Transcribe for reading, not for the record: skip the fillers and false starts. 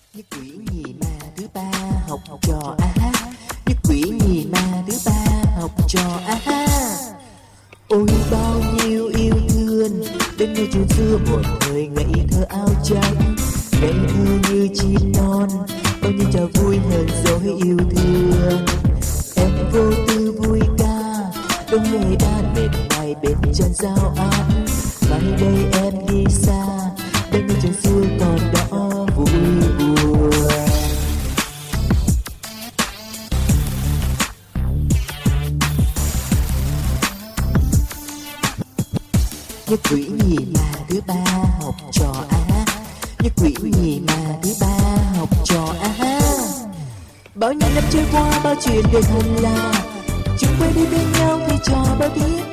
Nhất quỷ nhì ma thứ ba học trò a ha. Nhất quỷ nhì ma thứ ba học trò a ha. Ôi bao nhiêu yêu thương bên nơi chốn xưa một thời ngây thơ áo trắng, ngây thơ như chim non, bao nhiêu trò vui hờn dỗi yêu thương. Em vô tư vui ca đông ngày đan mệt mỏi bên chân giao án, mai đây em đi xa bên nơi chốn xưa còn đó vui buồn. Nhất quỷ nhì ma thứ ba học trò a. Nhất quỷ nhì ma thứ ba học trò a. Bao nhiêu năm trôi qua bao chuyện đời thầm là chúng quay đi bên nhau thì trò bao thiết